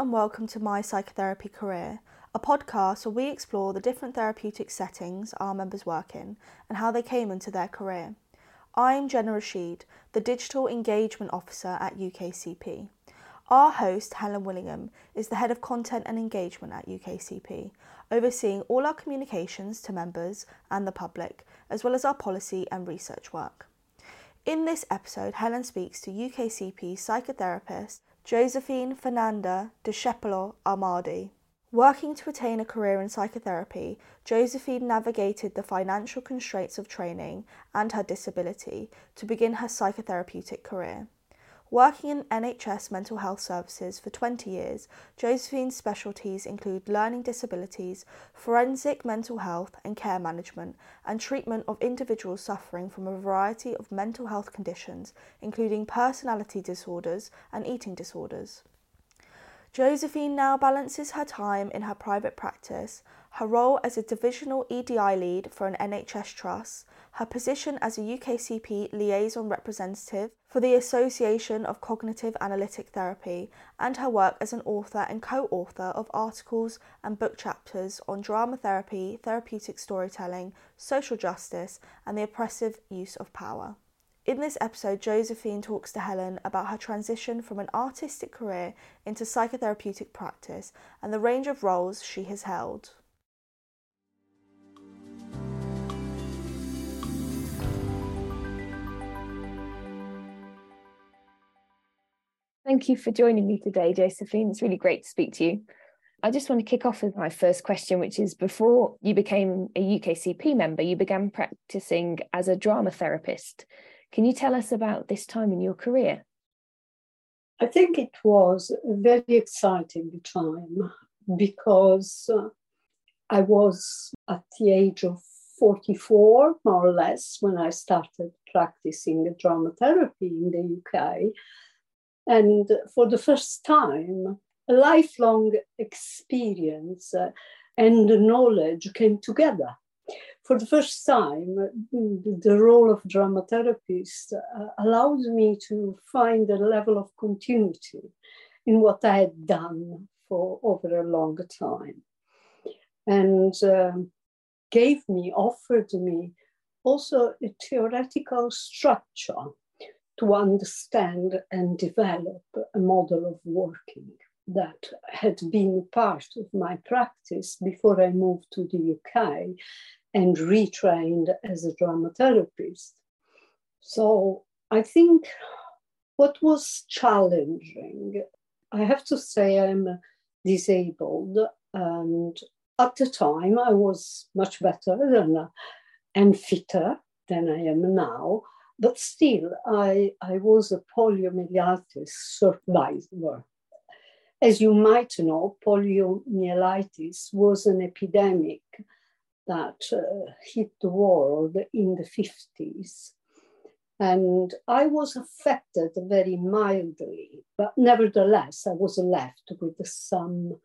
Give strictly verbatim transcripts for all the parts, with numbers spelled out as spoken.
and welcome to My Psychotherapy Career, a podcast where we explore the different therapeutic settings our members work in and how they came into their career. I'm Jenna Rashid, the Digital Engagement Officer at U K C P. Our host, Helen Willingham, is the Head of Content and Engagement at U K C P, overseeing all our communications to members and the public, as well as our policy and research work. In this episode, Helen speaks to U K C P psychotherapist Josephine Fernanda Discepolo Armadi. Working to attain a career in psychotherapy, Josephine navigated the financial constraints of training and her disability to begin her psychotherapeutic career. Working in N H S mental health services for twenty years, Josephine's specialties include learning disabilities, forensic mental health and care management, and treatment of individuals suffering from a variety of mental health conditions, including personality disorders and eating disorders. Josephine now balances her time in her private practice, her role as a divisional E D I lead for an N H S trust, her position as a U K C P liaison representative for the Association of Cognitive Analytic Therapy, and her work as an author and co-author of articles and book chapters on drama therapy, therapeutic storytelling, social justice, and the oppressive use of power. In this episode, Josephine talks to Helen about her transition from an artistic career into psychotherapeutic practice and the range of roles she has held. Thank you for joining me today, Josephine. It's really great to speak to you. I just want to kick off with my first question, which is, before you became a U K C P member, you began practicing as a drama therapist. Can you tell us about this time in your career? I think it was a very exciting time because uh, I was at the age of forty-four, more or less, when I started practicing drama therapy in the U K. And for the first time, a lifelong experience uh, and knowledge came together. For the first time, the role of drama therapist uh, allowed me to find a level of continuity in what I had done for over a long time. And um, gave me, offered me also a theoretical structure to understand and develop a model of working that had been part of my practice before I moved to the U K and retrained as a drama therapist. So I think what was challenging, I have to say I'm disabled, and at the time I was much better than, and fitter than I am now, but still I, I was a poliomyelitis survivor. As you might know, poliomyelitis was an epidemic that uh, hit the world in the fifties. And I was affected very mildly, but nevertheless, I was left with some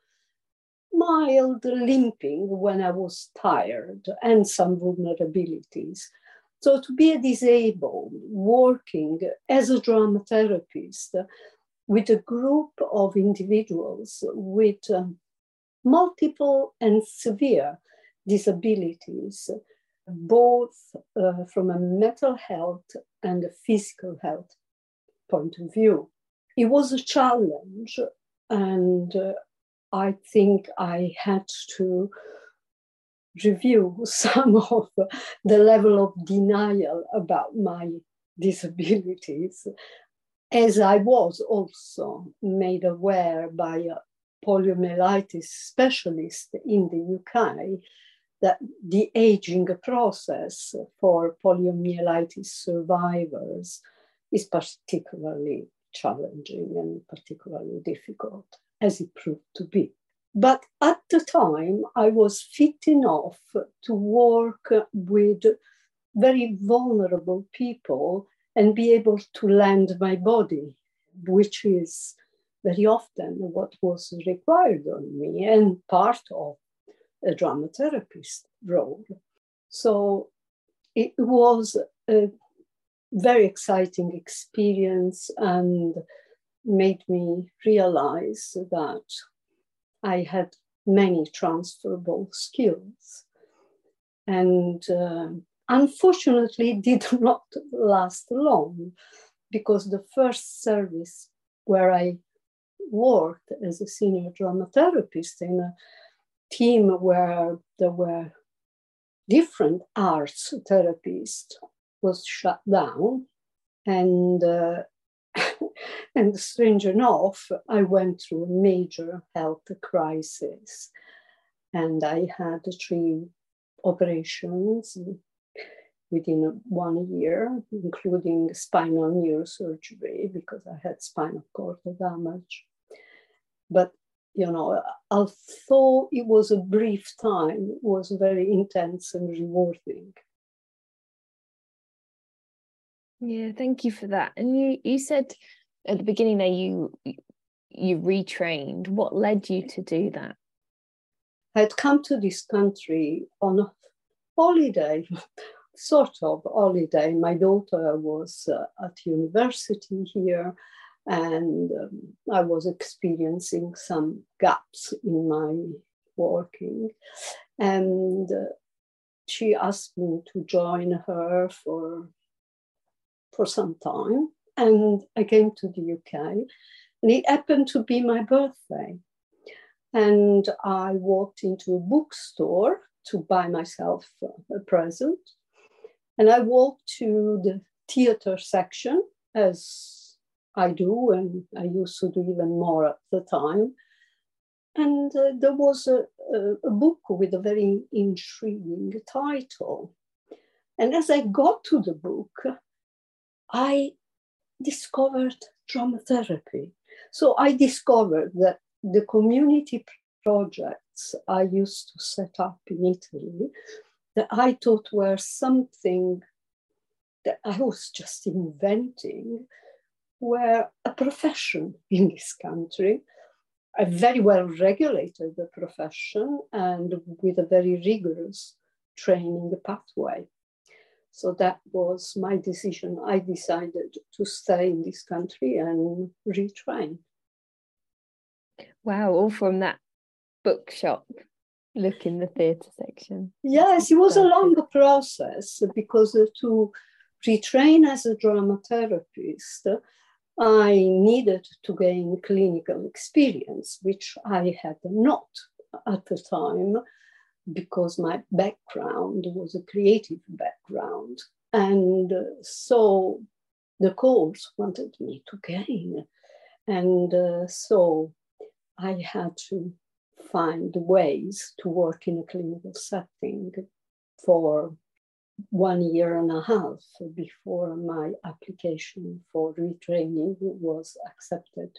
mild limping when I was tired and some vulnerabilities. So to be a disabled, working as a drama therapist with a group of individuals with um, multiple and severe disabilities, both uh, from a mental health and a physical health point of view. It was a challenge, and uh, I think I had to review some of the level of denial about my disabilities, as I was also made aware by a poliomyelitis specialist in the U K that the aging process for poliomyelitis survivors is particularly challenging and particularly difficult, as it proved to be. But at the time, I was fit enough to work with very vulnerable people and be able to lend my body, which is very often what was required on me and part of a drama therapist role. So it was a very exciting experience and made me realize that I had many transferable skills. And uh, unfortunately, did not last long, because the first service where I worked as a senior drama therapist in a team where there were different arts therapists was shut down. And uh, and strange enough, I went through a major health crisis, and I had three operations within one year, including spinal neurosurgery, because I had spinal cord damage. But, you know, although it was a brief time, it was very intense and rewarding. Yeah, thank you for that. And you, you said at the beginning that you you retrained. What led you to do that? I'd come to this country on a holiday, sort of holiday. My daughter was uh, at university here, and um, I was experiencing some gaps in my working. And uh, she asked me to join her for, for some time. And I came to the U K, and it happened to be my birthday. And I walked into a bookstore to buy myself a present. And I walked to the theater section, as I do, and I used to do even more at the time. And uh, there was a, a, a book with a very intriguing title. And as I got to the book, I discovered drama therapy. So I discovered that the community projects I used to set up in Italy, that I thought were something that I was just inventing, were a profession in this country, a very well regulated profession, and with a very rigorous training pathway. So that was my decision. I decided to stay in this country and retrain. Wow, all from that bookshop, look in the theatre section. Yes, it was a long process, because to retrain as a drama therapist, I needed to gain clinical experience, which I had not at the time, because my background was a creative background. And so the course wanted me to gain. And uh, so I had to find ways to work in a clinical setting for one year and a half before my application for retraining was accepted.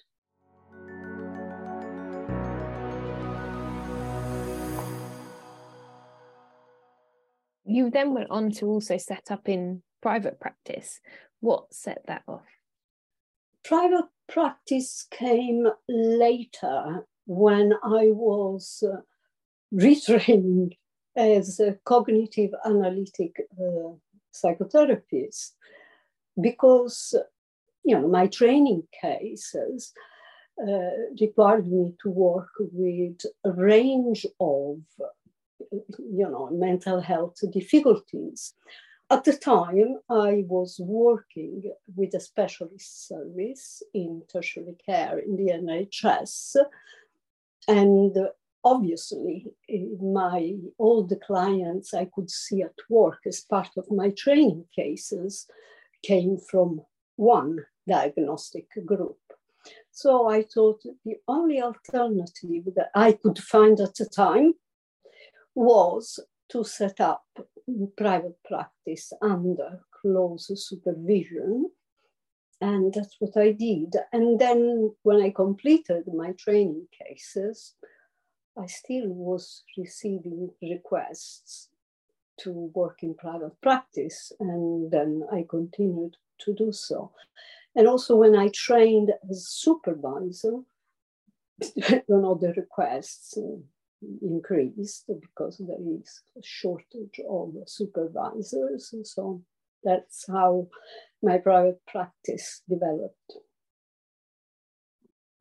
You then went on to also set up in private practice. What set that off? Private practice came later, when I was uh, retraining as a cognitive analytic uh, psychotherapist, because, you know, my training cases uh, required me to work with a range of, you know, mental health difficulties. At the time, I was working with a specialist service in tertiary care in the N H S, and obviously, my all the clients I could see at work as part of my training cases came from one diagnostic group. So I thought the only alternative that I could find at the time was to set up private practice under close supervision. And that's what I did. And then when I completed my training cases, I still was receiving requests to work in private practice. And then I continued to do so. And also when I trained as supervisor, you know, the requests increased because there is a shortage of supervisors. And so that's how my private practice developed.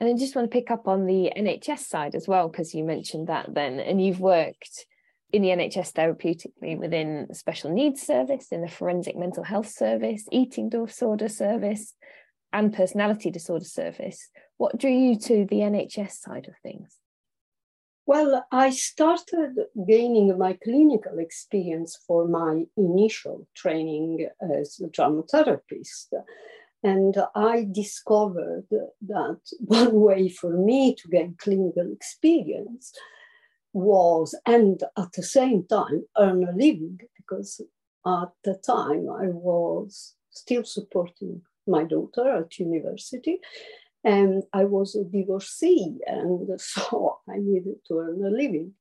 And I just want to pick up on the N H S side as well, because you mentioned that then, and you've worked in the N H S therapeutically within the special needs service, in the forensic mental health service, eating disorder service, and personality disorder service. What drew you to the N H S side of things? Well, I started gaining my clinical experience for my initial training as a drama therapist. And I discovered that one way for me to gain clinical experience was, and at the same time, earn a living, because at the time I was still supporting my daughter at university, and I was a divorcee, and so I needed to earn a living.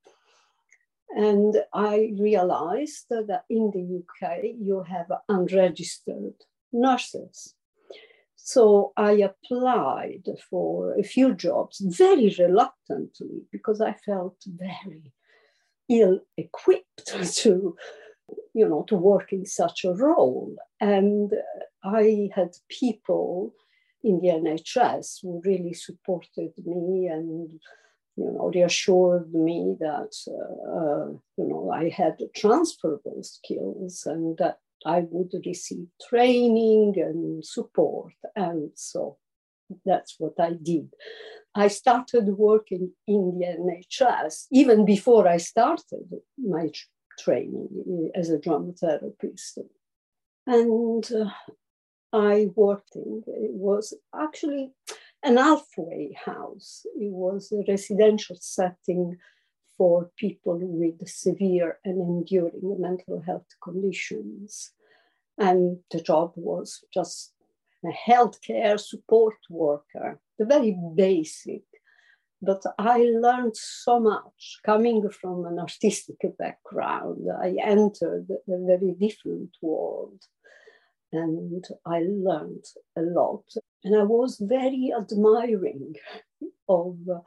And I realized that in the U K, you have unregistered nurses. So I applied for a few jobs very reluctantly, because I felt very ill-equipped to, you know, to work in such a role. And I had people in the N H S who really supported me and, you know, reassured me that, uh, you know, I had transferable skills and that I would receive training and support. And so that's what I did. I started working in the N H S even before I started my training as a drama therapist. And uh, I worked in, it was actually an halfway house. It was a residential setting for people with severe and enduring mental health conditions. And the job was just a healthcare support worker, the very basic. But I learned so much coming from an artistic background. I entered a very different world and I learned a lot. And I was very admiring of uh,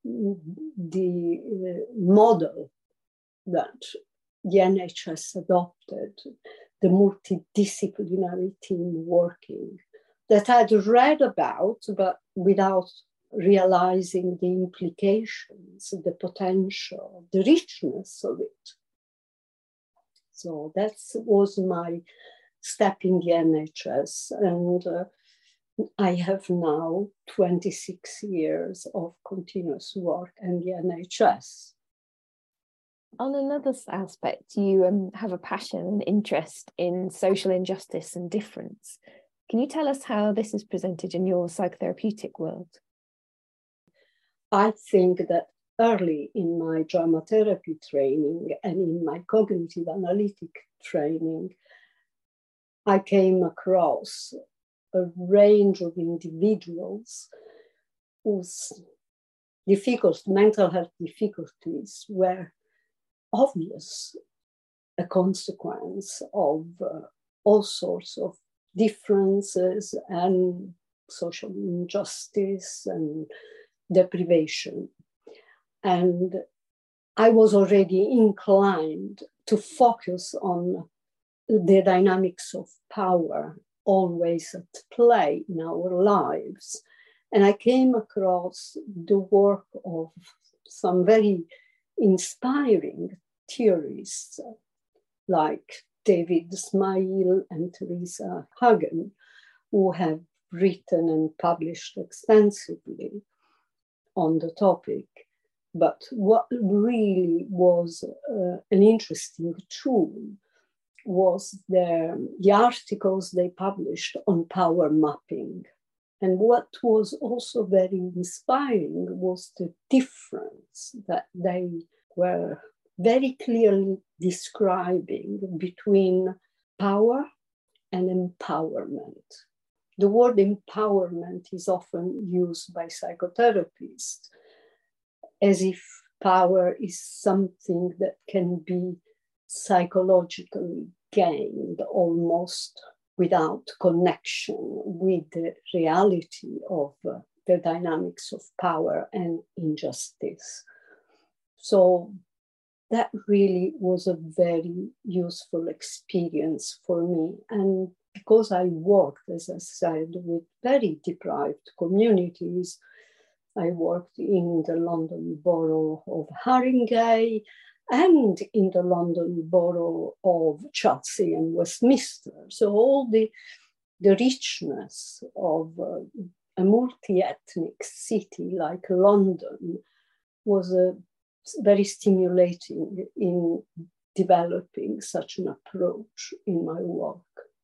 the uh, model that the N H S adopted, the multidisciplinary team working, that I'd read about, but without realizing the implications, the potential, the richness of it. So that was my step in the N H S. And uh, I have now twenty-six years of continuous work in the N H S. On another aspect, you um, have a passion and interest in social injustice and difference. Can you tell us how this is presented in your psychotherapeutic world? I think that early in my drama therapy training and in my cognitive analytic training, I came across a range of individuals whose difficult mental health difficulties were obvious, a consequence of uh, all sorts of differences and social injustice and deprivation. And I was already inclined to focus on the dynamics of power always at play in our lives. And I came across the work of some very inspiring theorists like David Smail and Teresa Hagen, who have written and published extensively on the topic. But what really was uh, an interesting tool was their, the articles they published on power mapping. And what was also very inspiring was the difference that they were very clearly describing between power and empowerment. The word empowerment is often used by psychotherapists as if power is something that can be psychologically gained almost without connection with the reality of uh, the dynamics of power and injustice. So that really was a very useful experience for me. And because I worked, as I said, with very deprived communities, I worked in the London Borough of Haringey and in the London Borough of Chelsea and Westminster. So all the, the richness of uh, a multi-ethnic city like London was uh, very stimulating in developing such an approach in my work.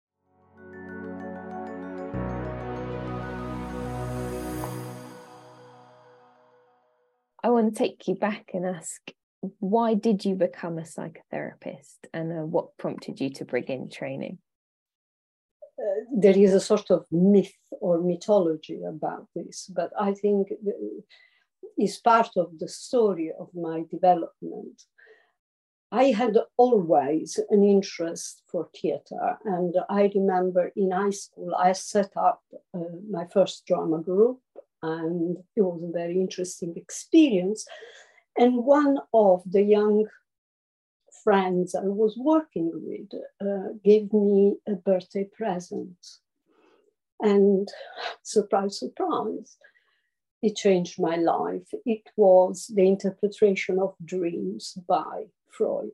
I want to take you back and ask, why did you become a psychotherapist, and uh, what prompted you to begin training? Uh, there is a sort of myth or mythology about this, but I think it's part of the story of my development. I had always an interest for theatre, and I remember in high school I set up uh, my first drama group, and it was a very interesting experience. And one of the young friends I was working with uh, gave me a birthday present. And surprise, surprise, it changed my life. It was the interpretation of dreams by Freud.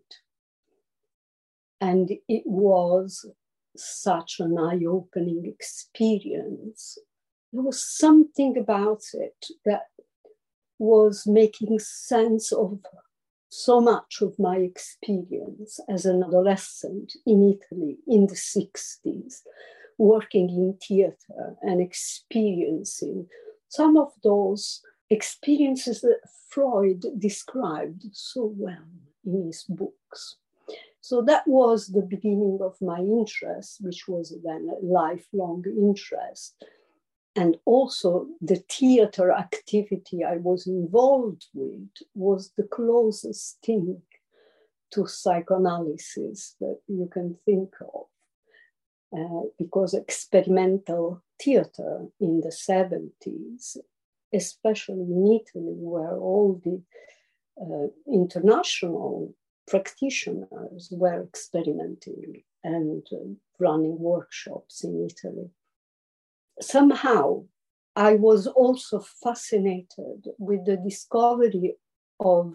And it was such an eye-opening experience. There was something about it that was making sense of so much of my experience as an adolescent in Italy in the sixties, working in theatre and experiencing some of those experiences that Freud described so well in his books. So that was the beginning of my interest, which was then a lifelong interest. And also the theatre activity I was involved with was the closest thing to psychoanalysis that you can think of. Uh, because experimental theatre in the seventies, especially in Italy, where all the uh, international practitioners were experimenting and uh, running workshops in Italy. Somehow, I was also fascinated with the discovery of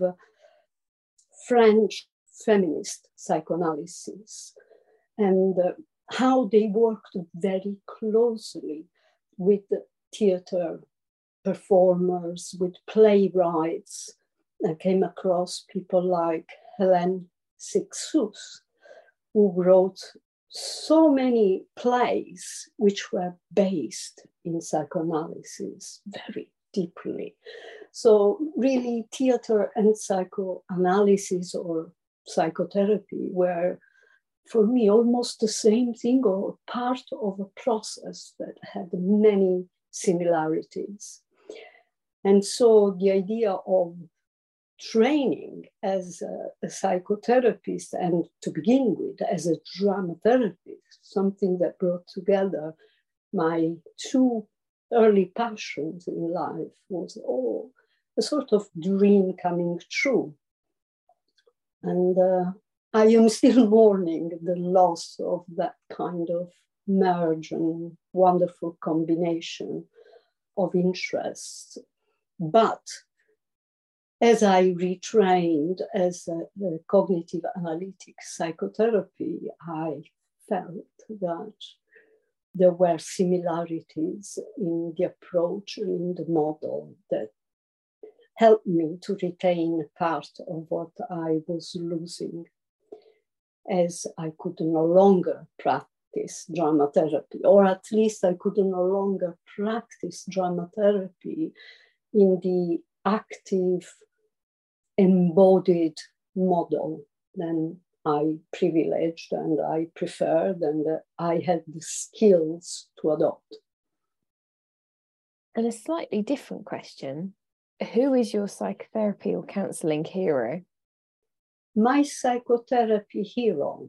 French feminist psychoanalysis and uh, how they worked very closely with theatre performers, with playwrights. I came across people like Hélène Cixous, who wrote so many plays which were based in psychoanalysis very deeply. So really theatre and psychoanalysis or psychotherapy were, for me, almost the same thing or part of a process that had many similarities. And so the idea of training as a, a psychotherapist and to begin with as a drama therapist, something that brought together my two early passions in life, was all a sort of dream coming true. And uh, I am still mourning the loss of that kind of merge and wonderful combination of interests. But as I retrained as a, a cognitive analytic psychotherapy, I felt that there were similarities in the approach and in the model that helped me to retain part of what I was losing, as I could no longer practice drama therapy, or at least I could no longer practice drama therapy in the active, embodied model then I privileged and I preferred and I had the skills to adopt. And a slightly different question, who is your psychotherapy or counselling hero? My psychotherapy hero,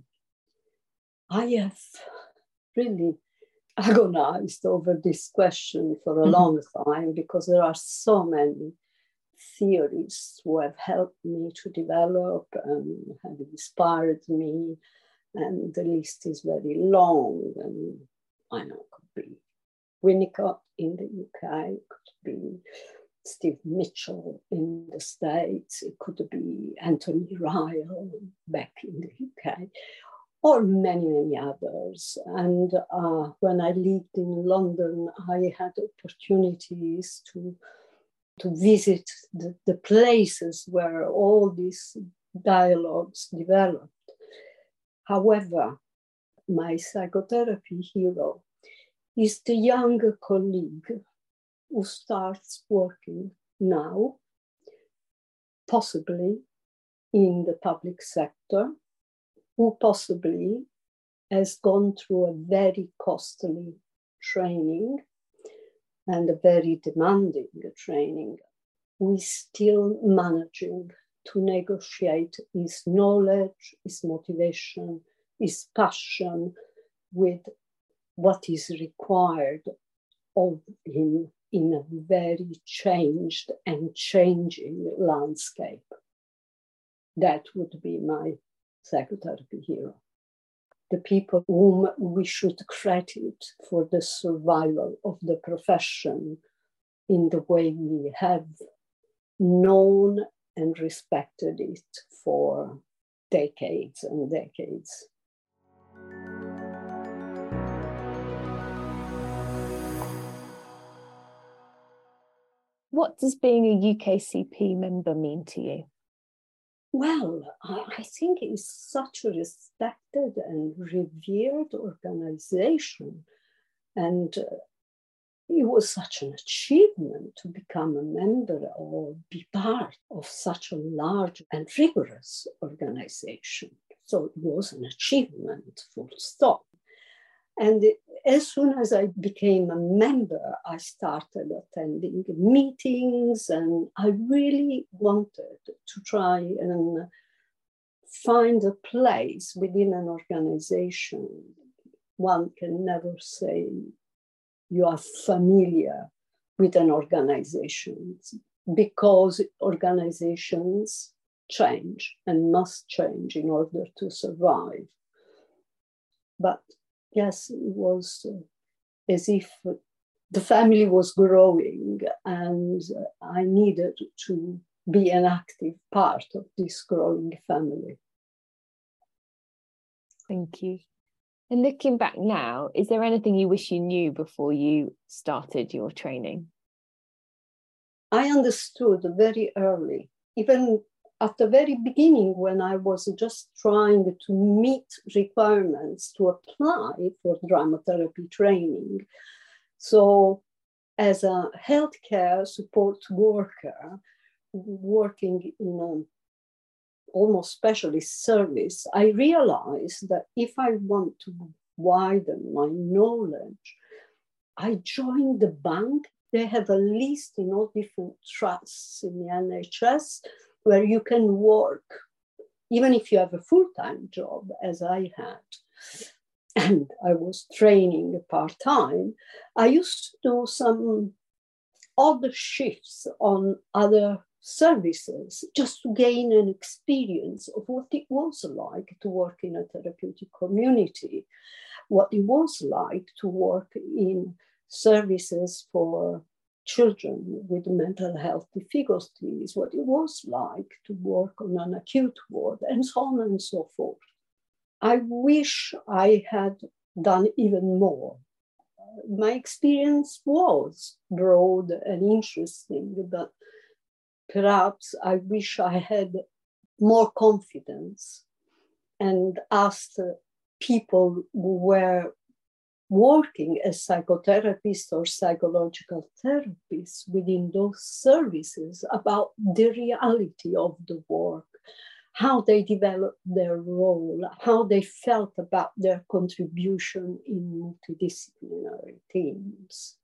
I have really agonized over this question for a mm-hmm. long time because there are so many theories who have helped me to develop and have inspired me, and the list is very long. And I know it could be Winnicott in the U K, it could be Steve Mitchell in the States, it could be Anthony Ryle back in the U K, or many, many others. And uh, when I lived in London, I had opportunities to, to visit the, the places where all these dialogues developed. However, my psychotherapy hero is the younger colleague who starts working now, possibly in the public sector, who possibly has gone through a very costly training and a very demanding training, who is still managing to negotiate his knowledge, his motivation, his passion with what is required of him in a very changed and changing landscape. That would be my psychotherapy hero. The people whom we should credit for the survival of the profession in the way we have known and respected it for decades and decades. What does being a U K C P member mean to you? Well, I think it's such a respected and revered organization. And uh, it was such an achievement to become a member or be part of such a large and rigorous organization. So it was an achievement, full stop. And as soon as I became a member, I started attending meetings, and I really wanted to try and find a place within an organization. One can never say you are familiar with an organization, because organizations change and must change in order to survive. But yes, it was uh, as if the family was growing, and uh, I needed to be an active part of this growing family. Thank you. And looking back now, is there anything you wish you knew before you started your training? I understood very early, even at the very beginning, when I was just trying to meet requirements to apply for drama therapy training. So as a healthcare support worker, working in an almost specialist service, I realized that if I want to widen my knowledge, I joined the bank. They have a list in all different trusts in the N H S where you can work, even if you have a full-time job, as I had. And I was training part-time. I used to do some odd shifts on other services just to gain an experience of what it was like to work in a therapeutic community, what it was like to work in services for children with mental health difficulties, what it was like to work on an acute ward, and so on and so forth. I wish I had done even more. My experience was broad and interesting, but perhaps I wish I had more confidence and asked people who were working as psychotherapists or psychological therapists within those services about the reality of the work, how they developed their role, how they felt about their contribution in multidisciplinary teams.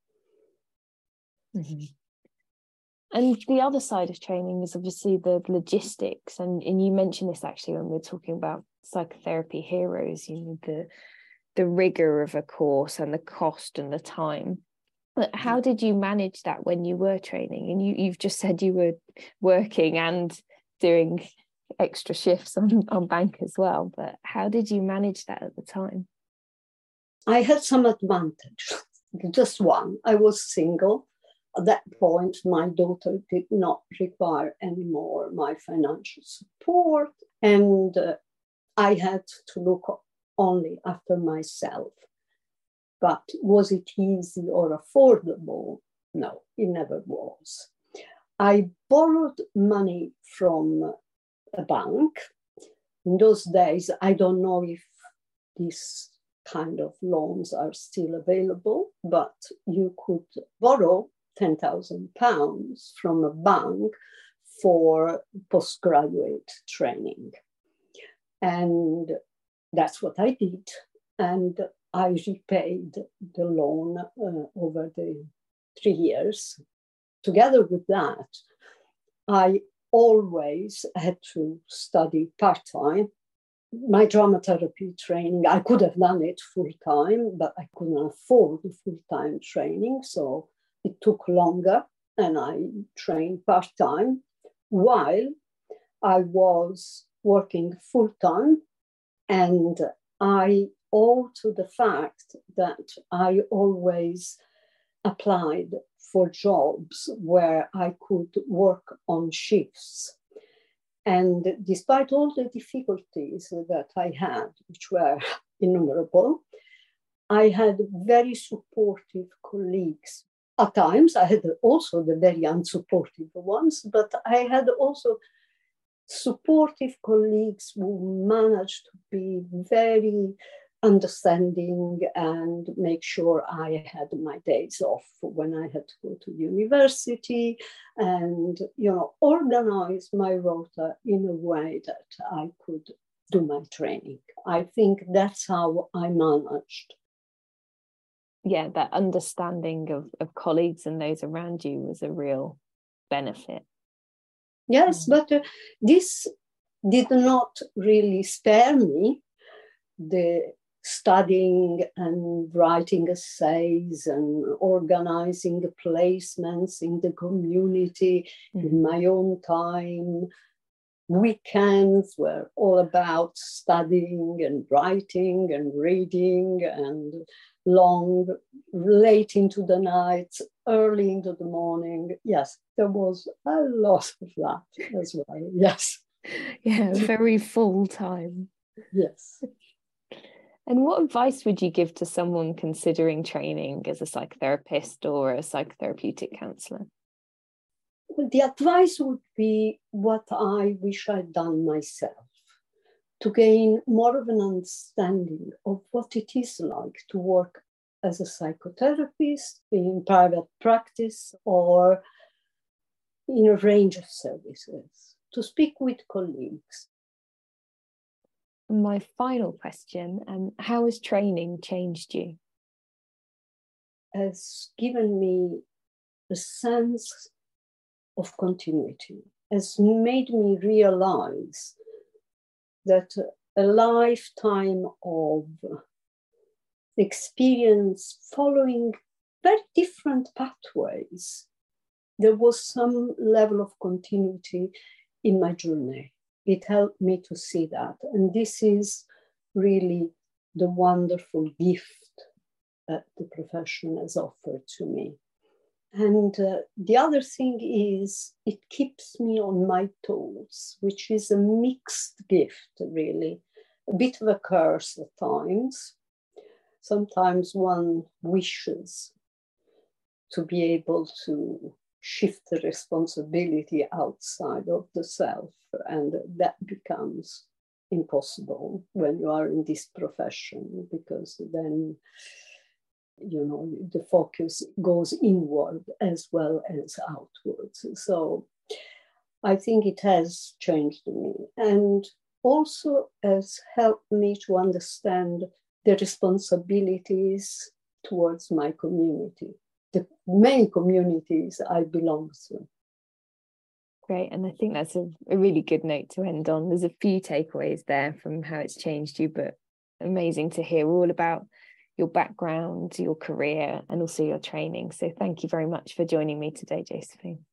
Mm-hmm. And the other side of training is obviously the logistics. And, and you mentioned this actually when we were talking about psychotherapy heroes, you know, the the rigor of a course and the cost and the time. But how did you manage that when you were training? And you, you've just said you were working and doing extra shifts on, on bank as well, but how did you manage that at the time? I had some advantage, just one. I was single. At that point, my daughter did not require any more my financial support, and uh, I had to look only after myself. But was it easy or affordable? No, it never was. I borrowed money from a bank. In those days, I don't know if these kind of loans are still available, but you could borrow ten thousand pounds from a bank for postgraduate training. And that's what I did. And I repaid the loan uh, over the three years. Together with that, I always had to study part-time. My drama therapy training, I could have done it full-time, but I couldn't afford the full-time training. So it took longer and I trained part-time while I was working full-time. And I owe to the fact that I always applied for jobs where I could work on shifts. And despite all the difficulties that I had, which were innumerable, I had very supportive colleagues. At times, I had also the very unsupportive ones, but I had also supportive colleagues who managed to be very understanding and make sure I had my days off when I had to go to university, and, you know, organize my rota in a way that I could do my training. I think that's how I managed. Yeah, that understanding of, of colleagues and those around you was a real benefit. Yes, mm. but uh, this did not really spare me the studying and writing essays and organizing the placements in the community mm-hmm. in my own time. Weekends were all about studying and writing and reading, and long, late into the night, early into the morning. Yes, there was a lot of that as well. Yes. Yeah, very full time. Yes. And what advice would you give to someone considering training as a psychotherapist or a psychotherapeutic counsellor? Well, the advice would be what I wish I'd done myself, to gain more of an understanding of what it is like to work as a psychotherapist in private practice or in a range of services, to speak with colleagues. My final question, um, how has training changed you? Has given me a sense of continuity, has made me realize that a lifetime of experience following very different pathways, there was some level of continuity in my journey. It helped me to see that. And this is really the wonderful gift that the profession has offered to me. And uh, the other thing is it keeps me on my toes, which is a mixed gift, really. A bit of a curse at times. Sometimes one wishes to be able to shift the responsibility outside of the self, and that becomes impossible when you are in this profession, because then, you know, the focus goes inward as well as outwards. So I think it has changed me, and also has helped me to understand the responsibilities towards my community, the main communities I belong to. Great. And I think that's a, a really good note to end on. There's a few takeaways there from how it's changed you, but amazing to hear all about your background, your career, and also your training. So thank you very much for joining me today, Josephine.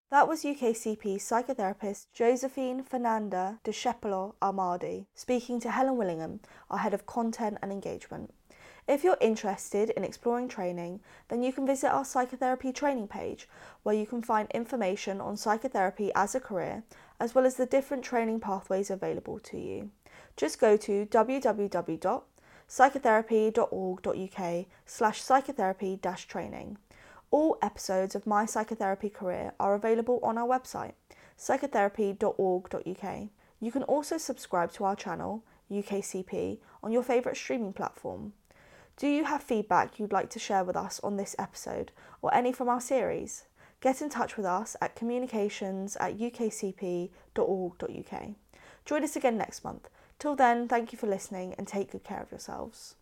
That was U K C P psychotherapist Josephine Fernanda Discepolo Armadi speaking to Helen Willingham, our Head of Content and Engagement. If you're interested in exploring training, then you can visit our psychotherapy training page, where you can find information on psychotherapy as a career, as well as the different training pathways available to you. Just go to w w w dot psychotherapy dot org dot u k slash psychotherapy dash training. All episodes of My Psychotherapy Career are available on our website, psychotherapy dot org dot u k. You can also subscribe to our channel, U K C P, on your favourite streaming platform. Do you have feedback you'd like to share with us on this episode or any from our series? Get in touch with us at communications at u k c p dot org dot u k. Join us again next month. Till then, thank you for listening and take good care of yourselves.